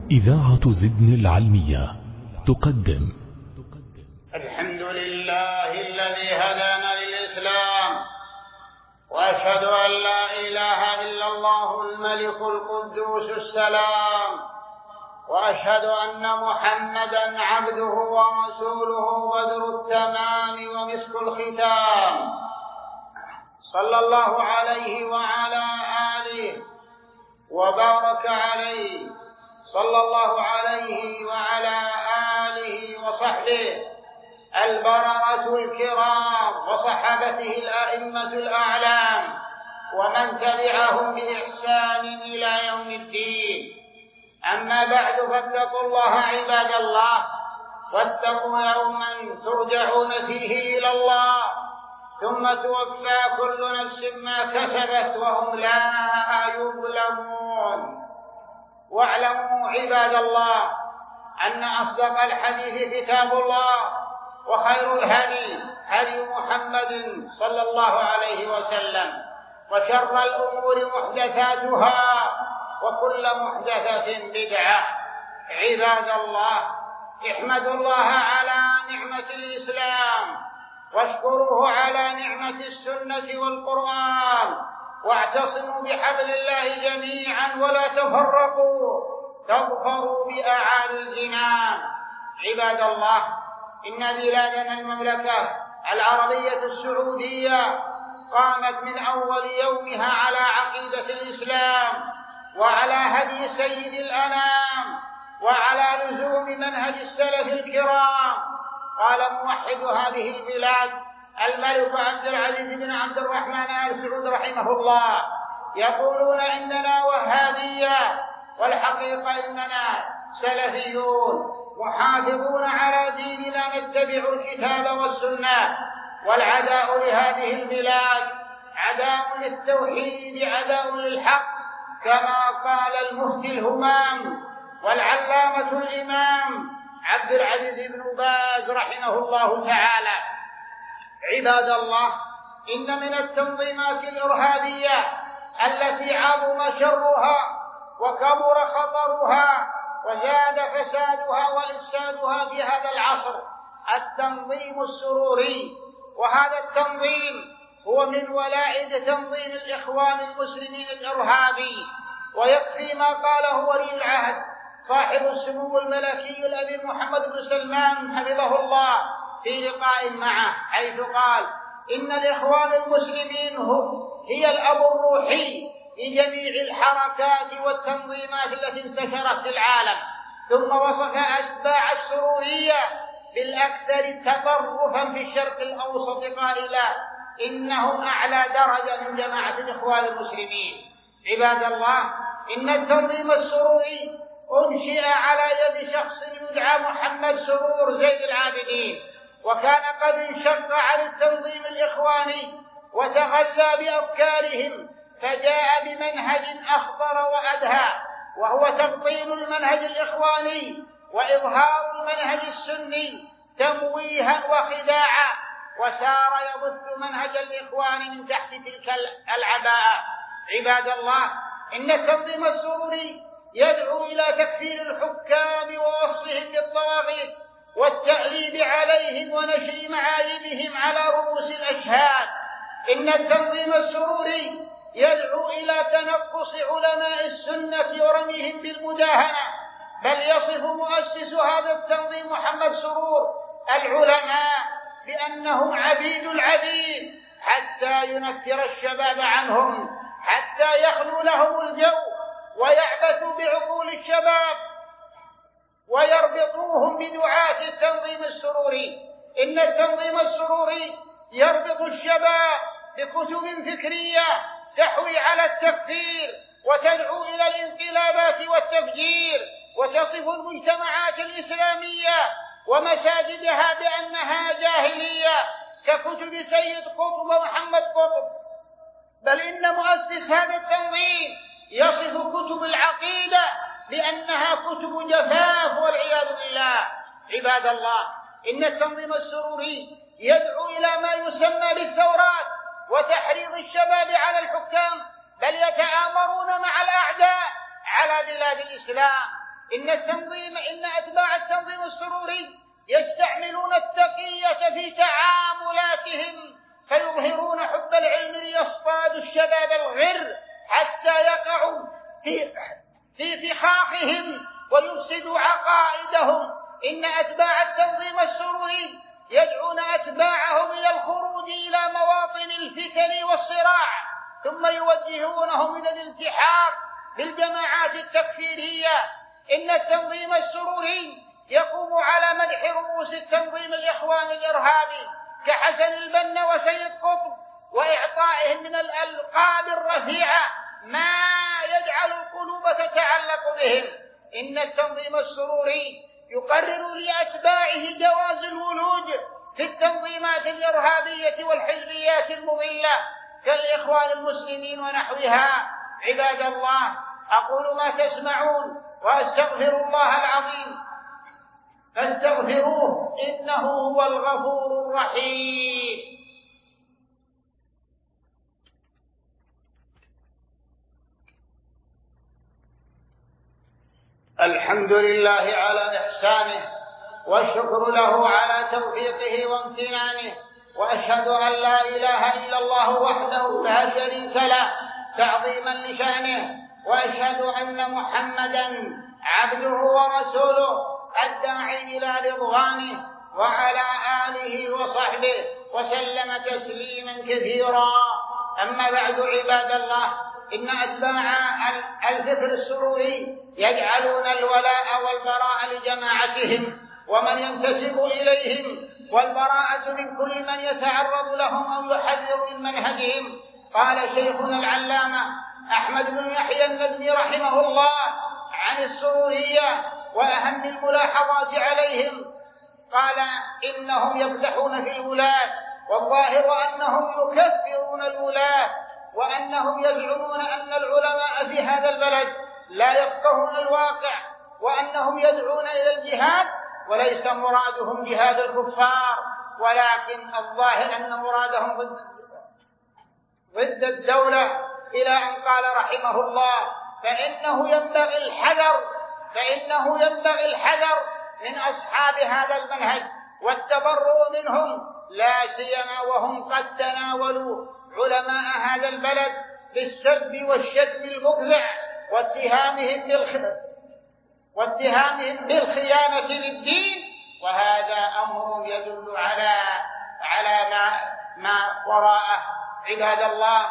إذاعة زدن العلمية تقدم. الحمد لله الذي هدانا للإسلام، وأشهد أن لا إله إلا الله الملك القدوس السلام، وأشهد أن محمدًا عبده ورسوله بدر التمام ومسك الختام، صلى الله عليه وعلى آله وبارك عليه، صلى الله عليه وعلى آله وصحبه البررة الكرام وصحابته الأئمة الأعلام ومن تبعهم بإحسان إلى يوم الدين. أما بعد، فاتقوا الله عباد الله، واتقوا يوما ترجعون فيه إلى الله ثم توفى كل نفس ما كسبت وهم لا يظلمون. واعلموا عباد الله أن أصدق الحديث كتاب الله، وخير الهدي هدي محمد صلى الله عليه وسلم، وشر الأمور محدثاتها، وكل محدثة بدعة. عباد الله، احمدوا الله على نعمة الإسلام، واشكروه على نعمة السنة والقرآن، واعتصموا بحبل الله جميعا ولا تفرقوا تظفروا بأعالي الجنان. عباد الله، إن بلادنا المملكة العربية السعودية قامت من أول يومها على عقيدة الإسلام، وعلى هدي سيد الأنام، وعلى لزوم منهج السلف الكرام. قال موحد هذه البلاد الملك عبد العزيز بن عبد الرحمن آل سعود رحمه الله: يقولون إننا وهابية، والحقيقة إننا سلفيون محافظون على ديننا نتبع الكتاب والسنة. والعداء لهذه البلاد عداء للتوحيد، عداء للحق، كما قال المفتي الهمام والعلامة الإمام عبد العزيز بن باز رحمه الله تعالى. عباد الله، إن من التنظيمات الإرهابية التي عظم شرها وكبر خطرها وزاد فسادها وإفسادها في هذا العصر التنظيم السروري. وهذا التنظيم هو من ولائد تنظيم الإخوان المسلمين الإرهابي. ويكفي ما قاله ولي العهد صاحب السمو الملكي الأمير محمد بن سلمان حفظه الله في لقاء معه، حيث قال: إن الإخوان المسلمين هي الأب الروحي لجميع الحركات والتنظيمات التي انتشرت في العالم. ثم وصف أتباع السرورية بالأكثر تطرفا في الشرق الأوسط قائلا: إنهم أعلى درجة من جماعة الإخوان المسلمين. عباد الله، إن التنظيم السروري أنشئ على يد شخص يدعى محمد سرور زين العابدين، وكان قد انشق عن التنظيم الإخواني وتغذى بأفكارهم، فجاء بمنهج أخطر وأدهى، وهو تبطين المنهج الإخواني وإظهار المنهج السني تمويها وخداعا، وسار يبث منهج الإخوان من تحت تلك العباءة. عباد الله، إن التنظيم السروري يدعو إلى تكفير الحكام ووصفهم بالطواغيت والتأليب عليهم ونشر معايبهم على رؤوس الأشهاد. إن التنظيم السروري يدعو إلى تنقص علماء السنة ورميهم بالمداهنة، بل يصف مؤسس هذا التنظيم محمد سرور العلماء بأنهم عبيد العبيد، حتى ينفر الشباب عنهم، حتى يخلو لهم الجو ويعبثوا بعقول الشباب ويربطوهم بدعاة التنظيم السروري. إن التنظيم السروري يربط الشباب بكتب فكرية تحوي على التكفير وتدعو إلى الانقلابات والتفجير، وتصف المجتمعات الإسلامية ومساجدها بأنها جاهلية ككتب سيد قطب ومحمد قطب. بل إن مؤسس هذا التنظيم يصف كتب العقيدة بأنها كتب جفاف والعياذ بالله. عباد الله، إن التنظيم السروري يدعو إلى ما يسمى بالثورات وتحريض الشباب على الحكام، بل يتآمرون مع الأعداء على بلاد الإسلام، إن أتباع التنظيم السروري يستعملون التقية في تعاملاتهم، فيظهرون حب العلم ليصطادوا الشباب الغر حتى يقعوا في فخاخهم ويفسدوا عقائدهم. إن أتباع التنظيم السروري يدعون أتباعهم إلى الخروج إلى مواطن الفتن والصراع، ثم يوجهونهم إلى الالتحاق بالجماعات التكفيرية. إن التنظيم السروري يقوم على مدح رؤوس التنظيم الإخوان الإرهابي كحسن البنا وسيد قطب، وإعطائهم من الألقاب الرفيعة ما يجعل القلوب تتعلق بهم. إن التنظيم السروري يقرر لأتباعه جواز الولوج في التنظيمات الإرهابية والحزبيات المضلة كالإخوان المسلمين ونحوها. عباد الله، أقول ما تسمعون وأستغفر الله العظيم فاستغفروه إنه هو الغفور الرحيم. الحمد لله على إحسانه، والشكر له على توفيقه وامتنانه، وأشهد أن لا إله إلا الله وحده لا شريك له تعظيما لشأنه، وأشهد أن محمدا عبده ورسوله الداعي إلى رضوانه، وعلى آله وصحبه وسلم تسليما كثيرا. أما بعد، عباد الله، إن أتباع الفكر السروري يجعلون الولاء والبراء لجماعتهم ومن ينتسب إليهم، والبراءة من كل من يتعرض لهم أو يحذر من منهجهم. قال شيخنا العلامة أحمد بن يحيى النجمي رحمه الله عن السرورية وأهم الملاحظات عليهم، قال: إنهم يقدحون في الولاة، والظاهر أنهم يكفرون الولاة، وأنهم يزعمون أن العلماء في هذا البلد لا يفقهون الواقع، وأنهم يدعون إلى الجهاد وليس مرادهم جهاد الكفار، ولكن الظاهر أن مرادهم ضد الدولة، إلى أن قال رحمه الله: فإنه ينبغي الحذر من أصحاب هذا المنهج والتبرؤ منهم، لا سيما وهم قد تناولوا علماء هذا البلد بالسب والشتم المفزع واتهامهم بالخيانة للدين، وهذا أمر يدل على ما وراءه. عباد الله،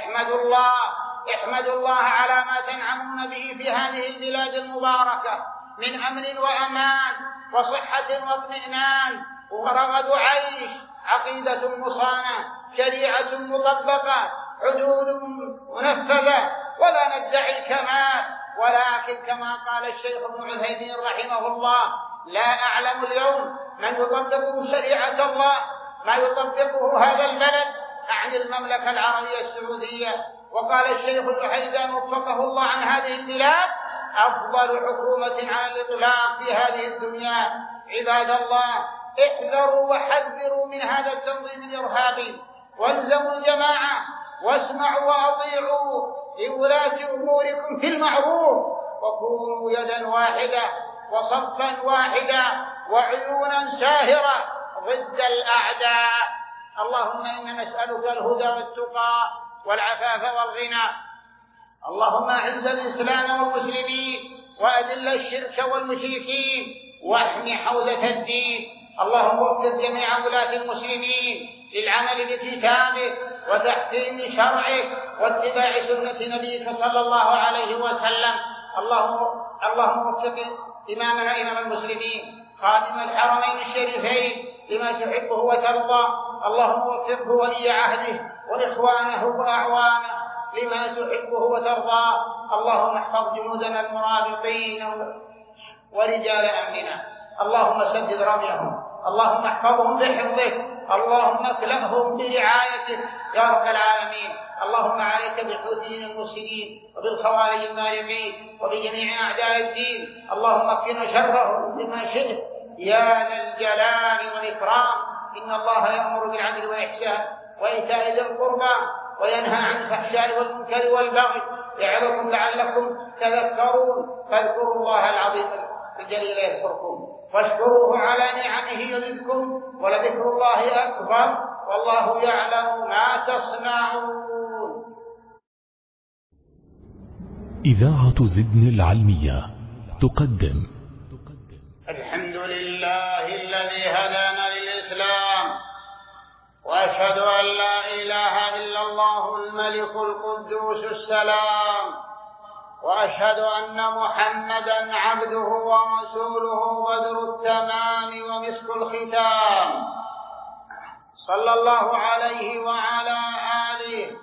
احمدوا الله على ما تنعمون به في هذه البلاد المباركة من أمن وأمان وصحة واطمئنان ورغد عيش، عقيدة مصانة، شريعة مطبقة، حدود منفذة، ولا ندعي الكمال، ولكن كما قال الشيخ ابن عثيمين رحمه الله: لا أعلم اليوم من يطبق شريعة الله ما يطبقه هذا البلد عن المملكة العربية السعودية. وقال الشيخ الحيدان وفقه الله عن هذه البلاد: أفضل حكومة على الإطلاق في هذه الدنيا. عباد الله، احذروا وحذروا من هذا التنظيم الإرهابي، والزموا الجماعة، واسمعوا وأطيعوا لولاة أموركم في المعروف، وكونوا يدا واحدة وصفا واحدا وعيونا ساهرة ضد الأعداء. اللهم إنا نسألك الهدى والتقى والعفاف والغنى. اللهم أعز الإسلام والمسلمين، وأذل الشرك والمشركين، واحم حوزة الدين. اللهم وفق جميع ولاة المسلمين للعمل بكتابه وتحكيم شرعه واتباع سنة نبيك صلى الله عليه وسلم. اللهم وفق إمامنا إمام المسلمين خادم الحرمين الشريفين لما تحبه وترضى. اللهم وفقه ولي عهده وإخوانه وأعوانه لما تحبه وترضى. اللهم احفظ جنودنا المرابطين ورجال أمننا، اللهم سدد رميهم، اللهم احفظهم بحفظك، اللهم اكلأهم برعايتك يا رب العالمين. اللهم عليك بالحوثيين المفسدين وبالخوارج المارقين وبجميع أعداء الدين، اللهم اكفنا شرهم بما شئت يا ذا الجلال والإكرام. إن الله يأمر بالعدل والإحسان وإيتاء ذي القربى وينهى عن الفحشاء والمنكر والبغي يعظكم لعلكم تذكرون. فاذكروا الله العظيم الجليل يذكركم واشكروه على نعمه يزدكم ولذكر الله أكبر والله يعلم ما تصنعون. إذاعة زدن العلمية تقدم الحمد لله الذي هدانا للإسلام، وأشهد أن لا إله إلا الله الملك القدوس السلام، وأشهد أن محمدًا عبده ورسوله بدر التمام ومسك الختام، صلى الله عليه وعلى آله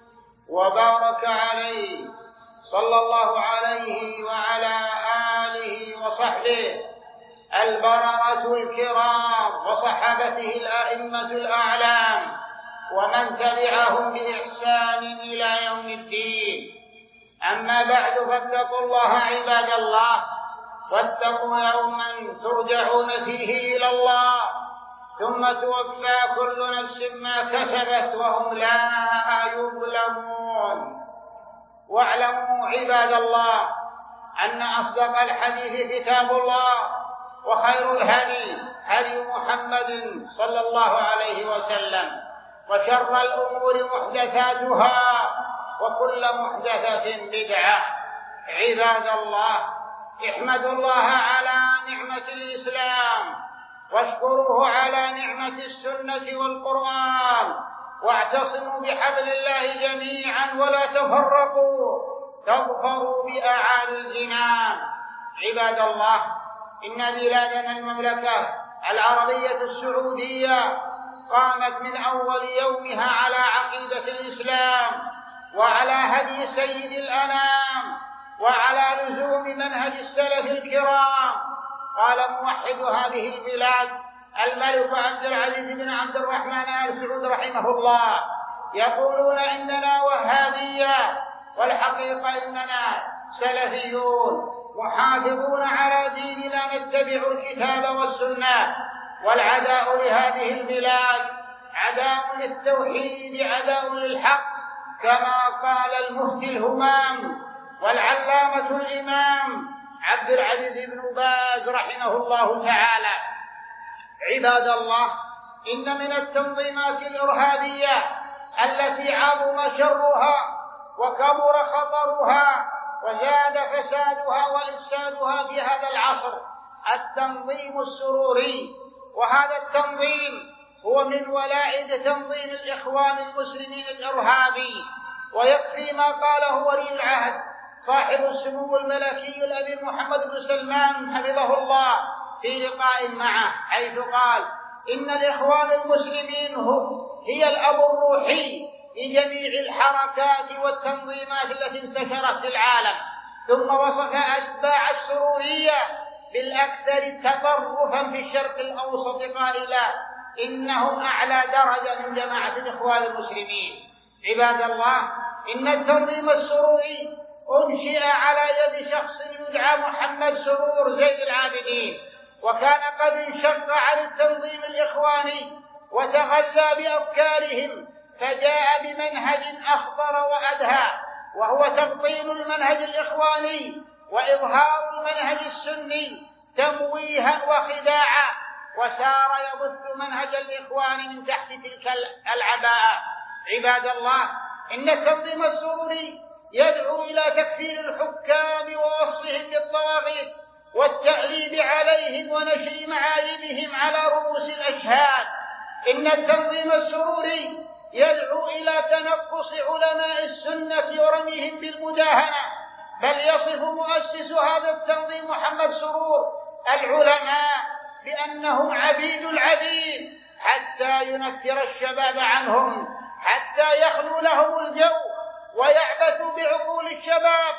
وبارك عليه، صلى الله عليه وعلى آله وصحبه البررة الكرام وصحابته الأئمة الأعلام ومن تبعهم بإحسان إلى يوم الدين. أما بعد، فاتقوا الله عباد الله، واتقوا يوما ترجعون فيه إلى الله ثم توفى كل نفس ما كسبت وهم لا يظلمون. واعلموا عباد الله أن أصدق الحديث كتاب الله، وخير الهدي هدي محمد صلى الله عليه وسلم، وشر الأمور محدثاتها وكل محدثة بدعة. عباد الله، احمدوا الله على نعمة الإسلام، واشكروه على نعمة السنة والقرآن، واعتصموا بحبل الله جميعا ولا تفرقوا تظفروا بأعالي الجنان. عباد الله، إن بلادنا المملكة العربية السعودية قامت من أول يومها على عقيدة الإسلام وعلى هدي سيد الأنام وعلى لزوم منهج السلف الكرام. قال موحد هذه البلاد الملك عبد العزيز بن عبد الرحمن آل سعود رحمه الله: يقولون إننا وهابية، والحقيقة إننا سلفيون محافظون على ديننا نتبع الكتاب والسنة. والعداء لهذه البلاد عداء للتوحيد، عداء للحق، كما قال المفتي الهمام والعلامة الإمام عبد العزيز بن باز رحمه الله تعالى. عباد الله، إن من التنظيمات الإرهابية التي عظم شرها وكبر خطرها وزاد فسادها وإفسادها في هذا العصر التنظيم السروري. وهذا التنظيم هو من ولائد تنظيم الإخوان المسلمين الإرهابي. ويكفي ما قاله ولي العهد صاحب السمو الملكي الأمير محمد بن سلمان حفظه الله في لقاء معه، حيث قال: إن الإخوان المسلمين هي الأب الروحي لجميع الحركات والتنظيمات التي انتشرت في العالم. ثم وصف أتباع السرورية بالأكثر تطرفا في الشرق الأوسط قائلا: إنهم أعلى درجة من جماعة الإخوان المسلمين. عباد الله، إن التنظيم السروري أنشئ على يد شخص يدعى محمد سرور زين العابدين، وكان قد انشق عن التنظيم الإخواني وتغذى بأفكارهم، فجاء بمنهج أخطر وأدهى، وهو تبطيل المنهج الإخواني وإظهار المنهج السني تمويها وخداعا، وسار يبث منهج الإخوان من تحت تلك العباءة. عباد الله، إن التنظيم السروري يدعو إلى تكفير الحكام ووصفهم بالطواغيت والتأليب عليهم ونشر معايبهم على رؤوس الأشهاد. إن التنظيم السروري يدعو إلى تنقص علماء السنة ورميهم بالمداهنة، بل يصف مؤسس هذا التنظيم محمد سرور العلماء بأنهم عبيد العبيد، حتى ينفر الشباب عنهم، حتى يخلو لهم الجو ويعبثوا بعقول الشباب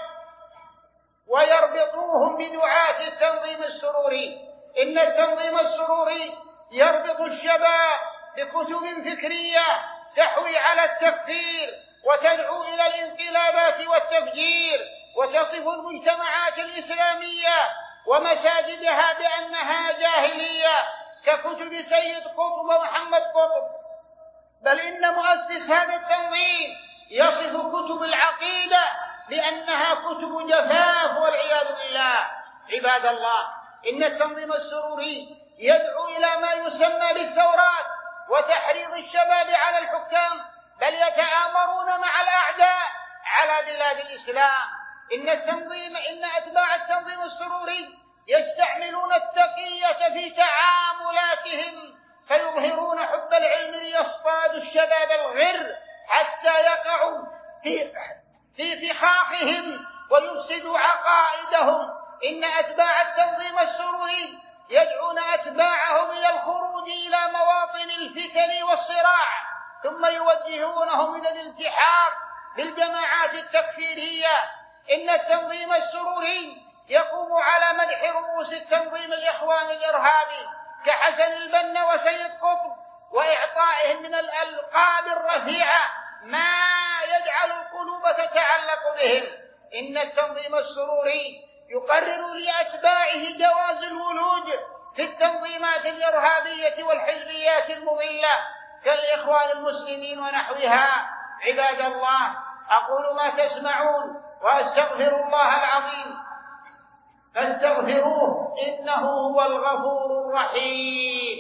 ويربطوهم بدعاة التنظيم السروري. إن التنظيم السروري يربط الشباب بكتب فكرية تحوي على التكفير وتدعو إلى الانقلابات والتفجير، وتصف المجتمعات الإسلامية ومساجدها بأنها جاهلية ككتب سيد قطب ومحمد قطب. بل إن مؤسس هذا التنظيم يصف كتب العقيدة لأنها كتب جفاف والعياذ بالله. عباد الله، إن التنظيم السروري يدعو إلى ما يسمى بالثورات وتحريض الشباب على الحكام، بل يتآمرون مع الأعداء على بلاد الإسلام. إن أتباع التنظيم السروري يستعملون التقية في تعاملاتهم، فيظهرون حب العلم ليصطادوا الشباب الغر حتى يقعوا في فخاخهم ويفسدوا عقائدهم. إن أتباع التنظيم السروري يدعون أتباعهم إلى الخروج إلى مواطن الفتن والصراع، ثم يوجهونهم إلى الالتحاق بالجماعات التكفيرية. إن التنظيم السروري يقوم على مدح رؤوس التنظيم الإخوان الإرهابي كحسن البنا وسيد قطب، وإعطائهم من الألقاب الرفيعة ما يجعل القلوب تتعلق بهم. إن التنظيم السروري يقرر لأتباعه جواز الولوج في التنظيمات الإرهابية والحزبيات المضلة كالإخوان المسلمين ونحوها. عباد الله، أقول ما تسمعون وأستغفر الله العظيم فاستغفروه إنه هو الغفور الرحيم.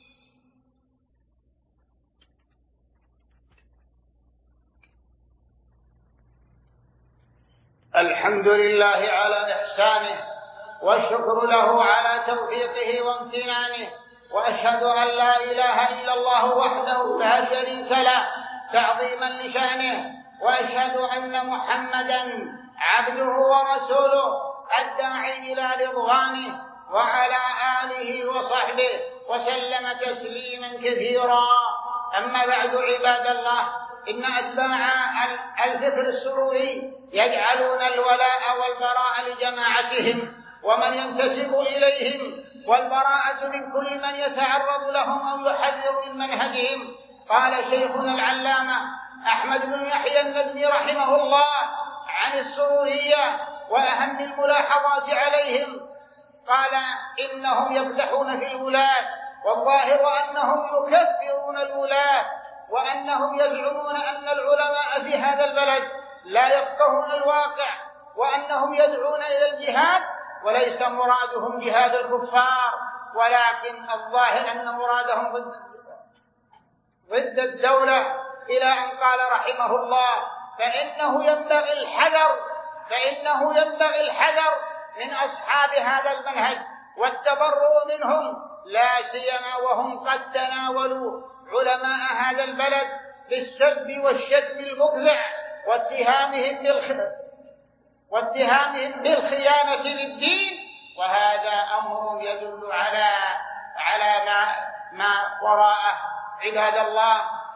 الحمد لله على إحسانه، والشكر له على توفيقه وامتنانه، وأشهد أن لا إله إلا الله وحده لا شريك له تعظيما لشأنه، وأشهد أن محمدا عبده ورسوله الداعي إلى رضوانه، وعلى آله وصحبه وسلم تسليما كثيرا. أما بعد، عباد الله، إن أتباع الفكر السروري يجعلون الولاء والبراء لجماعتهم ومن ينتسب إليهم، والبراءة من كل من يتعرض لهم أو يحذر من منهجهم. قال شيخنا العلامة أحمد بن يحيى النجمي رحمه الله عن السرورية وأهم الملاحظات عليهم، قال: إنهم يقدحون في الولاة، والظاهر أنهم يكفرون الولاة، وأنهم يزعمون أن العلماء في هذا البلد لا يفقهون الواقع، وأنهم يدعون إلى الجهاد وليس مرادهم جهاد الكفار، ولكن الظاهر أن مرادهم ضد الدولة، إلى أن قال رحمه الله: فإنه ينبغي الحذر من أصحاب هذا المنهج والتبرؤ منهم، لا سيما وهم قد تناولوا علماء هذا البلد بالسب والشتم المفزع واتهامهم بالخيانة للدين، وهذا أمر يدل على ما وراءه. عباد الله،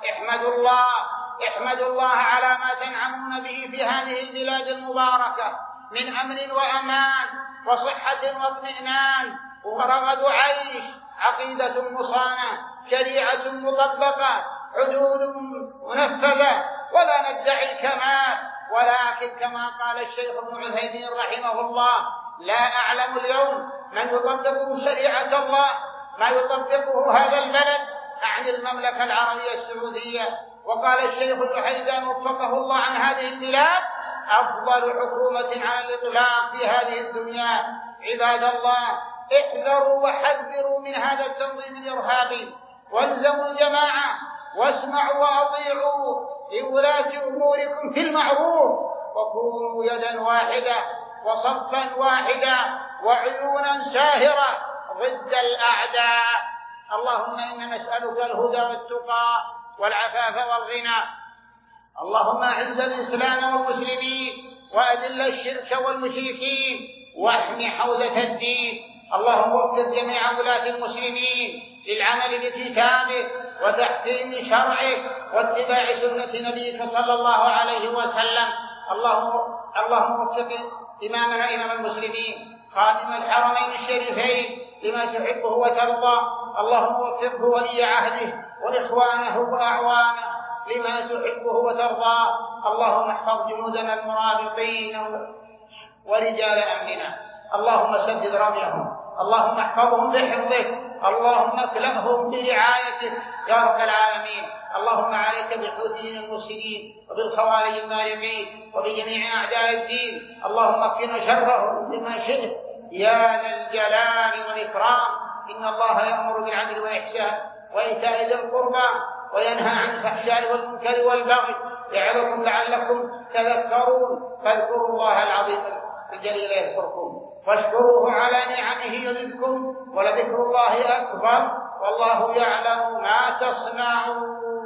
احمدوا الله على ما تنعمون به في هذه البلاد المباركة من أمن وأمان وصحة واطمئنان ورغد عيش، عقيدة مصانة، شريعة مطبقة، حدود منفذة، ولا ندعي الكمال، ولكن كما قال الشيخ ابن عثيمين رحمه الله: لا أعلم اليوم من يطبق شريعة الله ما يطبقه هذا البلد عن المملكة العربية السعودية. وقال الشيخ الحيدان وفقه الله عن هذه البلاد: أفضل حكومة على الإطلاق في هذه الدنيا. عباد الله، احذروا وحذروا من هذا التنظيم الإرهابي، والزموا الجماعة، واسمعوا وأطيعوا لولاة أموركم في المعروف، وكونوا يدا واحدة وصفا واحدا وعيونا ساهرة ضد الأعداء. اللهم إنا نسألك الهدى والتقى والعفاف والغنى. اللهم أعز الإسلام والمسلمين، وأذل الشرك والمشركين، واحم حوزة الدين. اللهم وفق جميع ولاة المسلمين للعمل بكتابه وتحكيم شرعه واتباع سنة نبيك صلى الله عليه وسلم. اللهم وفق إمامنا إمام المسلمين خادم الحرمين الشريفين لما تحبه وترضى. اللهم وفقه ولي عهده وإخوانه وأعوانه لما تحبه وترضى. اللهم احفظ جنودنا المرابطين ورجال أمننا. اللهم سدد رميهم اللهم احفظهم بحفظك، اللهم اكلفهم برعايتك يا رب العالمين. اللهم عليك بالحوثيين المفسدين وبالخوارج المارقين وبجميع أعداء الدين، اللهم اكفنا شرهم بما شئت يا ذا الجلال والإكرام. إن الله يأمر بالعدل والإحسان وإيتاء ذي القربى وينهى عن الفحشاء والمنكر والبغي يعظكم لعلكم تذكرون. فاذكروا الله العظيم الجليل يذكركم واشكروه على نعمه يزدكم ولذكر الله أكبر والله يعلم ما تصنعون.